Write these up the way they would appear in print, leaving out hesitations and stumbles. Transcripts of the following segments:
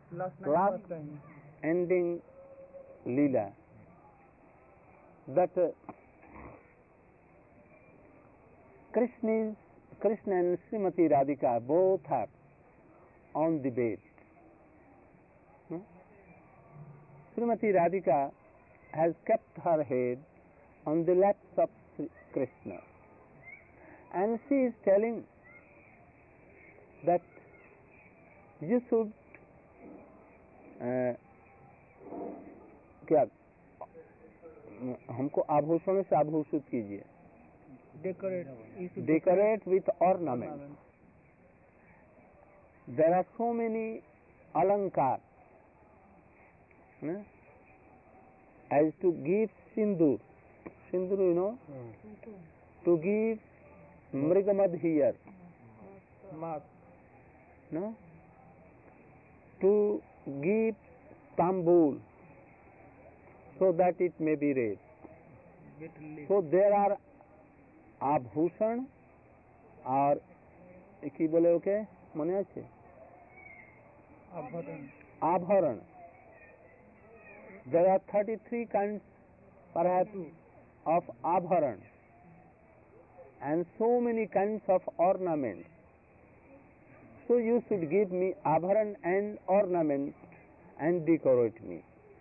last ending Leela, that Krishna and Srimati Radhika both are on the bed. Srimati Radhika has kept her head on the laps of Krishna, and she is telling that you should क्या हमको आभूषणों से आभूषित कीजिए, decorate with ornaments. There are so many alankar, as to give sindur, you know, to give mrigamad here, no, to give tambul so that it may be red. So there are आभूषण और की बोले okay मने আছে आभरण. There are 33 kinds perhaps of abharan and so many kinds of ornaments. So you should give me abharan and ornaments and decorate me.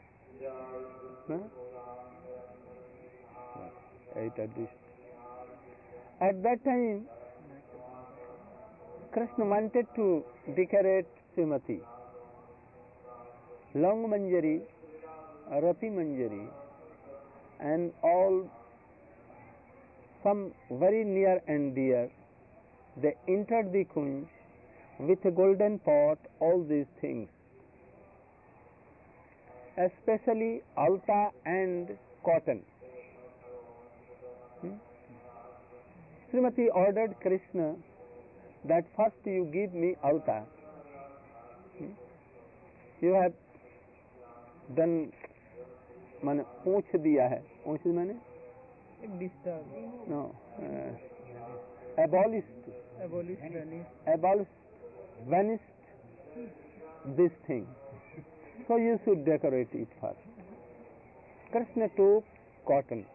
At that time, Krishna wanted to decorate Srimati. Long Manjari, Rati Manjari, and all some very near and dear, they entered the Kunj with a golden pot, all these things, especially alta and cotton. Srimati ordered Krishna that first you give me alta. You have done, माने पूछ दिया है, पूछ माने no, vanished this thing. So you should decorate it first. Krishna took cotton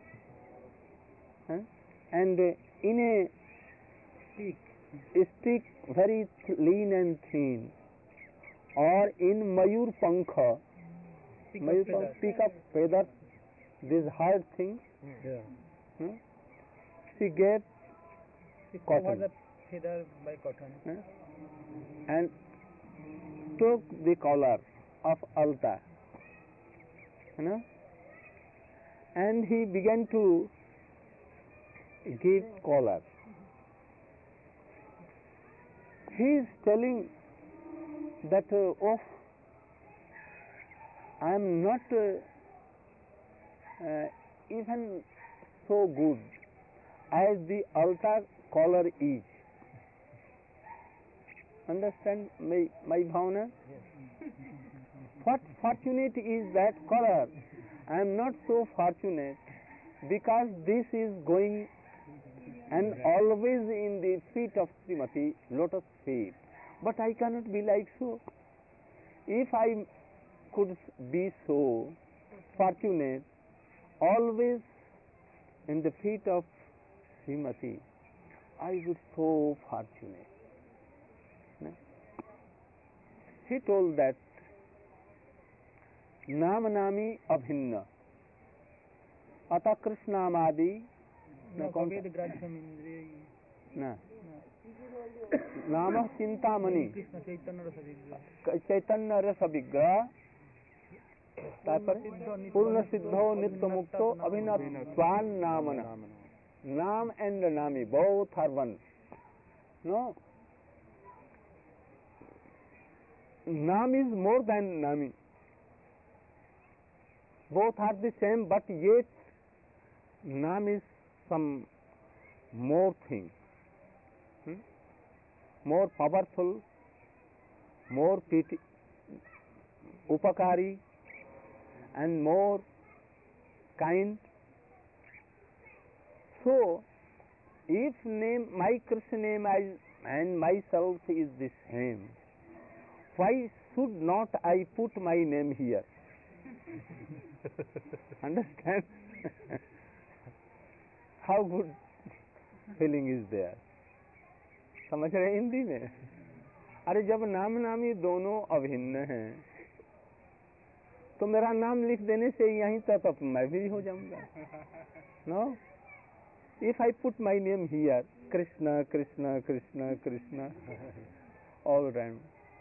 and in a stick very lean and thin, or in mayur pankha, peacock feather, this hard thing, she gave cotton, the feather by cotton, and took the collar of alta, and he began to give collar. He is telling that I am not even so good as the altar collar is. Understand my bhavana? Yes. What fortunate is that collar? I am not so fortunate, because this is going and always in the feet of Srimati, lotus feet. But I cannot be like so. If I could be so fortunate, always in the feet of Srimati, I would so fortunate. He told that नाम नामी अभिन्न अतः कृष्णामादि नाम चिंतामणि चैतन्य रस विग्रह पूर्ण सिद्धो नित्य मुक्तो अभिनवान नामन. Nam and Nami both are one. No, Nam is more than Nami. Both are the same, but yet Nam is some more thing, more powerful, more upakari, and more kind. So, if name, my Krishna name and myself is the same, why should not I put my name here? Understand? How good feeling is there? समझ रहे हैं हिंदी में? अरे जब नाम नामी दोनों अभिन्न हैं तो मेरा नाम लिख देने से यहीं तक अब मैं भी हो जाऊंगा. No? If I put my name here, Krishna, Krishna, Krishna, Krishna, all time,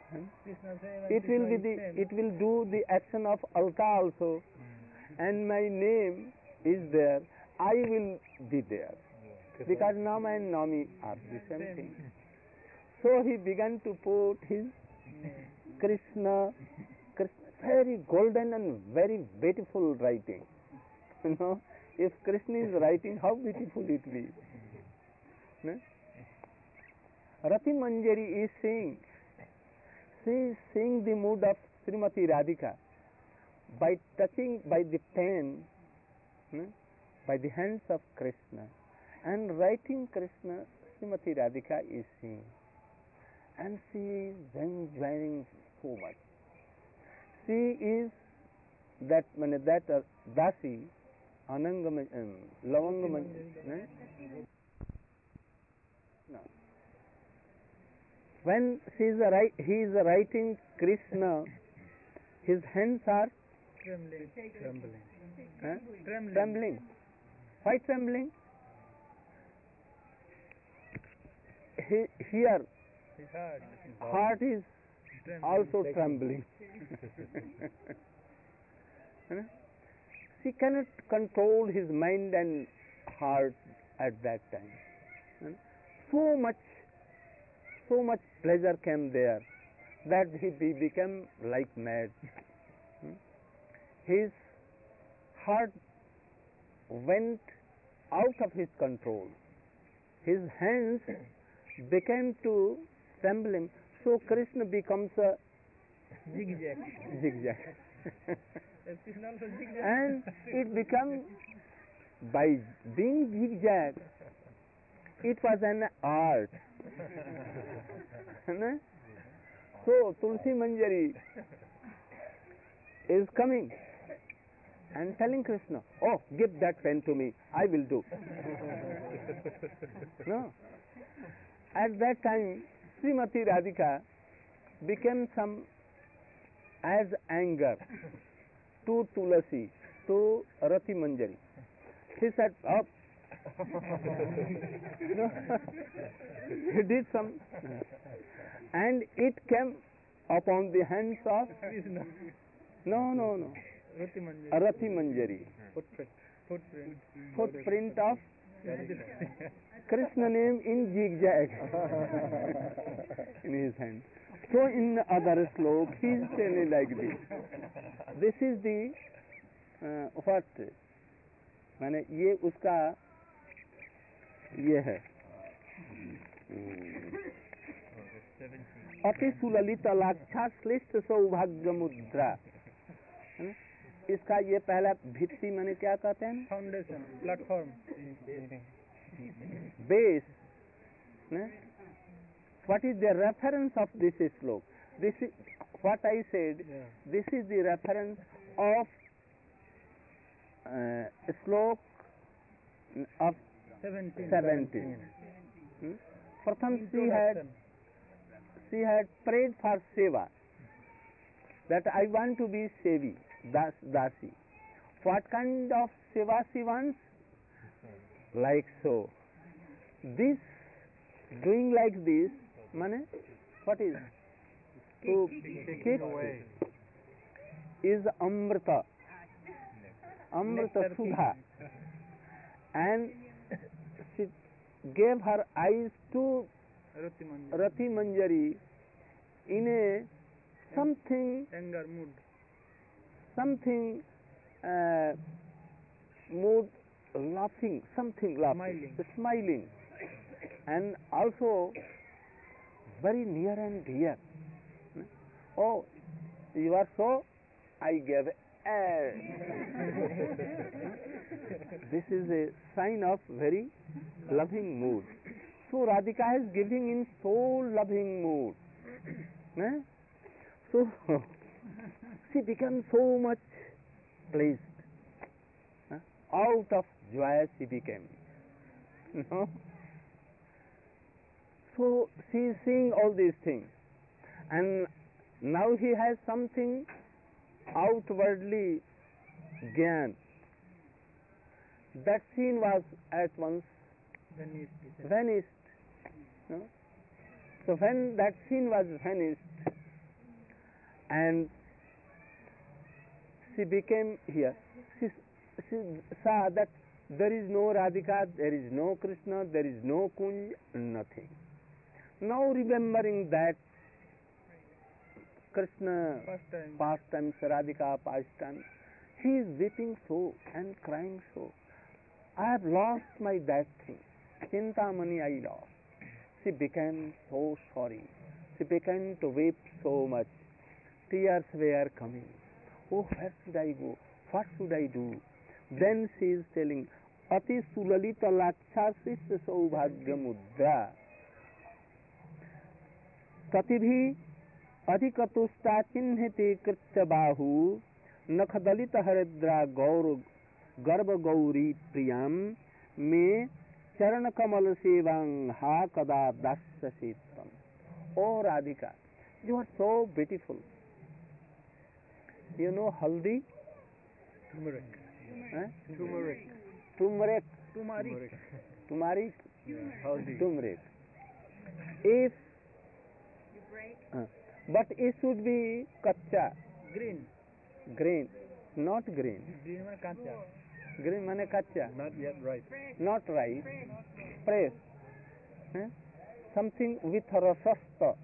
it will do the action of alka also, and my name is there. I will be there because Nama and Nami are the same thing. So he began to put his Krishna, very golden and very beautiful writing. You know, if Krishna is writing, how beautiful it will be. No? Rati Manjari is saying, she is seeing the mood of Srimati Radhika by touching by the pen, no? By the hands of Krishna, and writing Krishna, Srimati Radhika is seeing, and she is enjoying so much. She is that Dasi, Anangam, Lavangam, no. When he is writing Krishna, his hands are trembling. Why trembling? Here, his heart is also trembling. She cannot control his mind and heart at that time. So much pleasure came there that he became like mad. His heart went out of his control. His hands began to trembling. So Krishna becomes a zigzag. And it becomes, by being zigzag, it was an art. So Tulsi Manjari is coming and telling Krishna, oh, give that pen to me, I will do. No. At that time, Srimati Radhika became some as anger to Tulasi, to Rati Manjari. He said, up. No. He did some, and it came upon the hands of Rati Manjari. Footprint of Krishna name in zigzag in his hand. So in other slok he is telling like this. This is the what? माने ये उसका ये है अति सुललित लाक्षा श्लिष्ट सौभाग्य मुद्रा. इसका ये पहला भित्ति माने क्या कहते हैं? Foundation, platform, base. What is the reference of this slok? This is what I said. Yeah. This is the reference of slok of 17. Pratham she had prayed for seva, that I want to be sevi, dasi. What kind of seva she wants? Like so. This, doing like this, mane, what is? To keep is amrita, amrita sudha, and she gave her eyes to Rati Manjari in a something anger mood, something mood, laughing, something laughing, smiling, and also very near and dear. Oh, you are so, I gave a. This is a sign of very loving mood. So Radhika is giving in so loving mood. So she became so much pleased. Huh? Out of joy she became. No? So she is seeing all these things. And now he has something outwardly gained. That scene was at once vanished. No? So when that scene was vanished, and she became here, she saw that there is no Radhika, there is no Krishna, there is no Kunj, nothing. Now remembering that Krishna pastimes, Radhika pastimes, he is weeping so and crying so. I have lost my that thing. Chintamani I lost. She became so sorry. She began to weep so much. Tears were coming. Oh, where should I go? What should I do? Then she is telling, Ati sulalita lakshasisya saubhagya mudra. Tatibhi adhikatusta चिन्हते कृत्य बाहु नखदलित हरिद्रा गौर गर्भ गौरी प्रियम में चरण कमल सेवांग हा कदा दास्यसेतम. Oh Radhika, you are so beautiful. You know haldi? Turmeric. Huh? Turmeric. Turmeric. Turmeric. Turmeric. Turmeric. If but it should be kacha. Green. Green, not green. Green means kacha. Green means kacha. Not yet ripe. Not ripe. Fresh. Huh? Something with rasasta.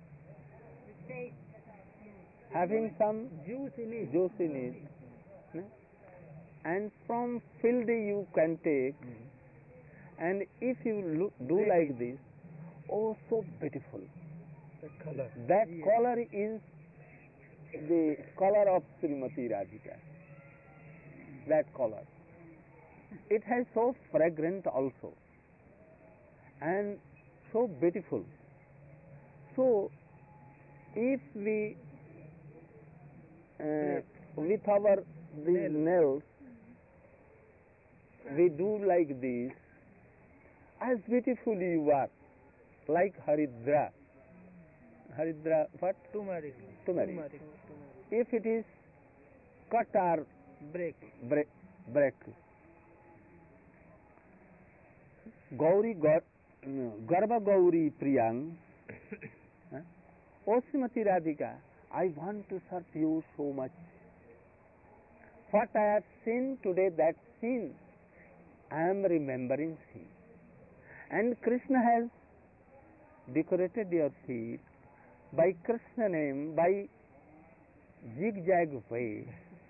Having some Juice in it. juice in it. Huh? And from field you can take. And if you do like this, oh, so beautiful. The color. That color is the color of Srimati Radhika. That color. It has so fragrant also. And so beautiful. So, if we, with our these nails, we do like this, as beautiful you are, like Haridra. Haridra, what? Turmeric. Turmeric. If it is cut or Break. break. Gauri Garba Gauri Priyang. O Srimati Radhika, I want to serve you so much. What I have seen today, that scene, I am remembering scene. And Krishna has decorated your feet by Krishna name, by zigzag way.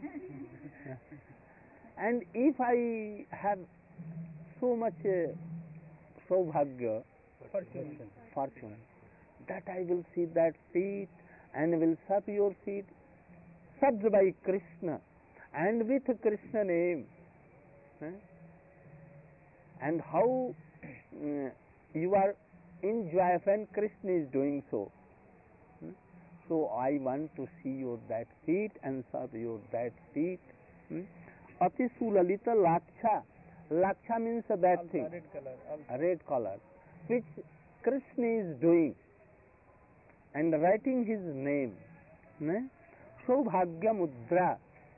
And if I have so much saubhagya, fortune, that I will see that feet and will serve your feet, served by Krishna and with Krishna name. And how you are in joy when Krishna is doing so. So I want to see your that feet and serve your that feet. Ati sulalita laksha. Laksha means that thing. Red color. Red color. Which Krishna is doing. And writing his name. Saubhagya mudra.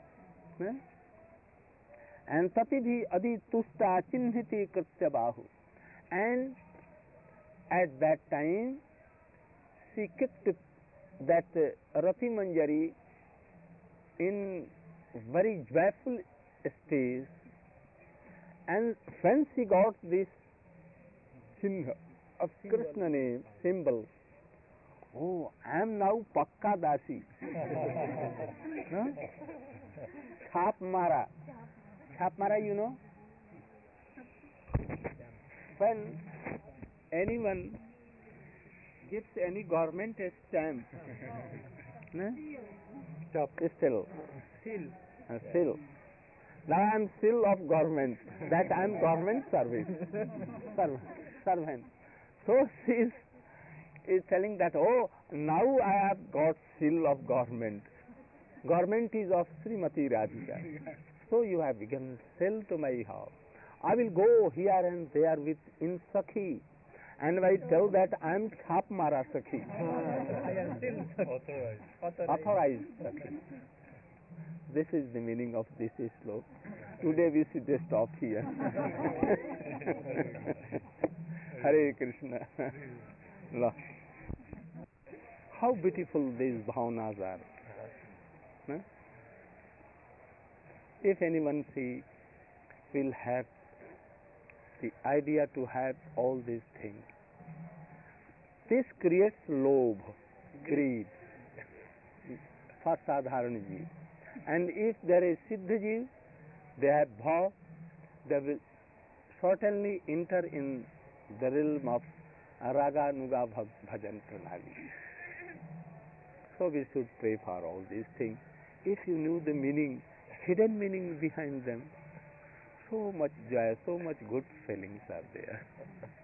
And tatibhi adi tusta chinnhiti kritya bahu. And at that time, she kept that Rati Manjari in very joyful state, and when she got this chinha of Krishna name, symbol, oh, I am now Pakka Dasi. Chhap Mara. Chhap Mara, you know? When anyone gives any government a stamp, still. Still. Now I am still of government. That I am government service. Servant. So she is is telling that, oh, now I have got seal of government. Government is of Srimati Radhika. So you have given sell to my house. I will go here and there with in Sakhi, and I tell that I am Chhap Mara Sakhi. I am still Authorized Sakhi. This is the meaning of this slok. Today we should just stop here. Hare Krishna. Look. How beautiful these bhavanas are. Huh? If anyone will have the idea to have all these things, this creates lobh, greed for sadharana jeev. And if there is siddha jeev, they have bhav, they will certainly enter in the realm of raga nuga bhajan pranali. So we should pray for all these things. If you knew the meaning, hidden meaning behind them, so much joy, so much good feelings are there.